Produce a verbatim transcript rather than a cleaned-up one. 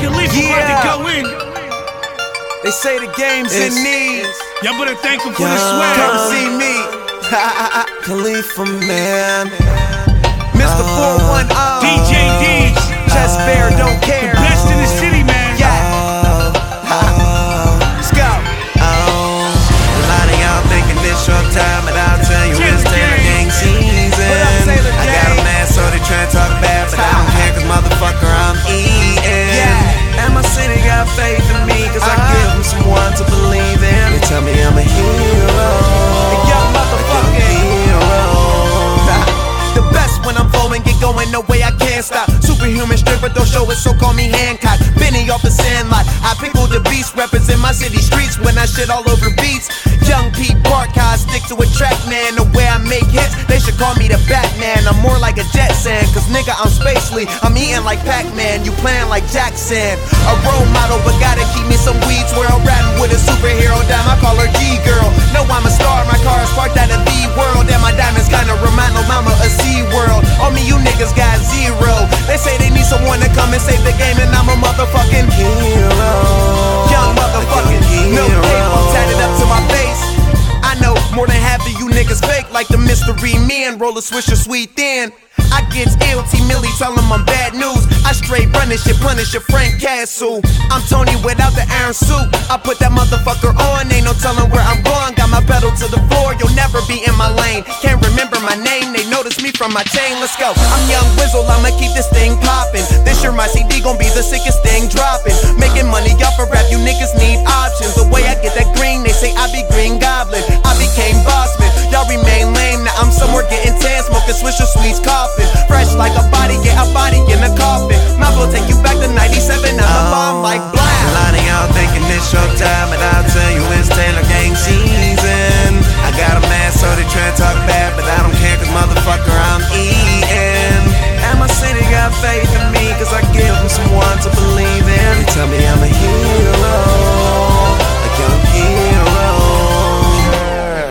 Khalifa Yeah. about to go in. They say the game's It's- in need. Y'all better thank him for Yeah. the swag. Come see me. Khalifa, man. Mister four one oh. D J D's, Chest Bear don't care. best in the city, man. Yeah. Let's go. Oh, a lot of y'all thinking this short time, but I'll tell you it's Taylor Gang season. What up, Taylor I got Gang? a man, so they try to talk bad, but I don't care, cause motherfucker, I'm eating. Yeah. And my city got faith in me, cause I Uh-huh. give them someone to believe in. They tell me I'm a hero. A young motherfucking hero. The best when I'm flowing, get going, no way I can't stop. Superhuman strength, but don't show it, so call me Hancock. Benny off the sandlot, I pickle the beast, represent my city streets when I shit all over beats. Young Pete Park, how I stick to a track, man. The way I make hits, they should call me the Batman. I'm more like a Jetson, cause nigga, I'm spacely. I'm eating like Pac-Man, you playing like Jackson. A role model, but gotta keep me some weeds. World rapping with a superhero, damn, I call her G-Girl. No, I'm a star, my car is parked at a V-World. And my diamonds kinda remind no mama a SeaWorld. On me, you niggas got zero. They say they need someone to come and save the game, and I'm a motherfucking Hero. young motherfucking no tape, I'm tatted up to my face. I know more than half of you niggas fake, like the mystery men. Roll a swisher sweet thin. I get ill, T Millie tell him I'm bad news. I straight run this shit, punish your Frank Castle. I'm Tony without the iron suit. I put that motherfucker on, ain't no telling where I'm going. Got my pedal to the floor, you'll never be in my lane. Can't remember my name, they notice me from my chain. Let's go. I'm Young Wizzle, I'm a